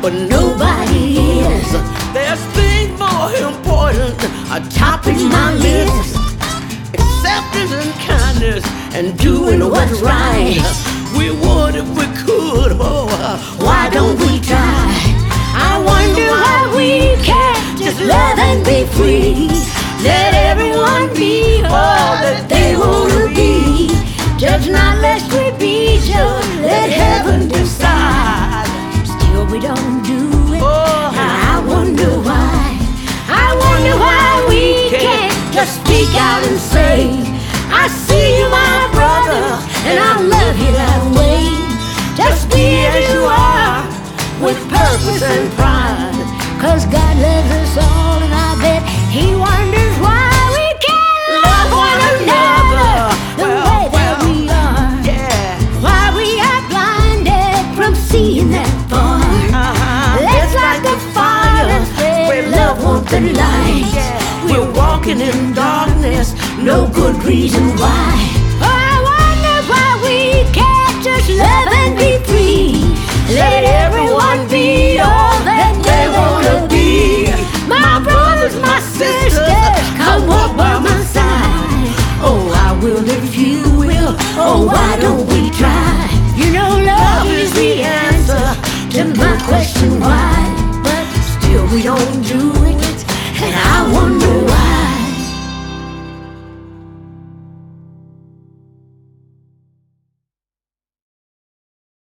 but nobody is. There's things more important are topping my list. Acceptance and kindness and doing what's right. We would if we could, oh, why don't we try? I wonder why we can't just love and be free. Let everyone be all that they wanna be. Judge not lest we be judged, let heaven decide. Still we don't do it, I wonder why. I wonder why we can't just speak out and say, I see you my brother, and I love you that way. Just be as you are, with purpose and pride. Cause God loves us all, and I bet He wonders why we can't love one another the way that we are. Why we are blinded from seeing that far. Let's light the fire and spread love, warmth, and light. We're walking in darkness, no good reason why. I wonder why we can't just love and be free. Let everyone be all that they wanna be. My brothers, my sisters, come walk by my side. Oh, I will if you will. Oh, why